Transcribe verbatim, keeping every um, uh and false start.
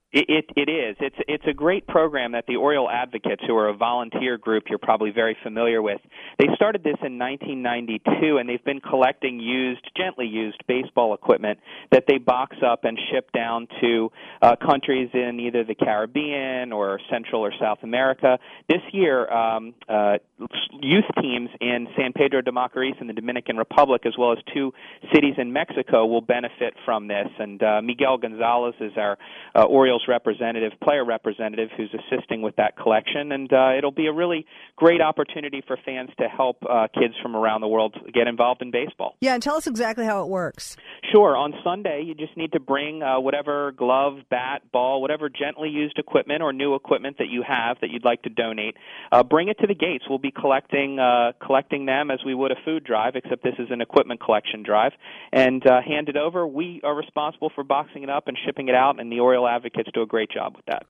It, it it is. It's it's a great program that the Oriole Advocates, who are a volunteer group you're probably very familiar with, they started this in nineteen ninety-two, and they've been collecting used, gently used baseball equipment that they box up and ship down to uh, countries in either the Caribbean or Central or South America. This year, um, uh, youth teams in San Pedro de Macorís in the Dominican Republic, as well as two cities in Mexico, will benefit from this. And uh, Miguel Gonzalez is our uh, Orioles representative, player representative, who's assisting with that collection, and uh, it'll be a really great opportunity for fans to help uh, kids from around the world get involved in baseball. Yeah, and tell us exactly how it works. Sure. On Sunday, you just need to bring uh, whatever glove, bat, ball, whatever gently used equipment or new equipment that you have that you'd like to donate. Uh, bring it to the gates. We'll be collecting uh, collecting them as we would a food drive, except this is an equipment collection drive, and uh, hand it over. We are responsible for boxing it up and shipping it out, and the Oriole Advocates do a great job with that.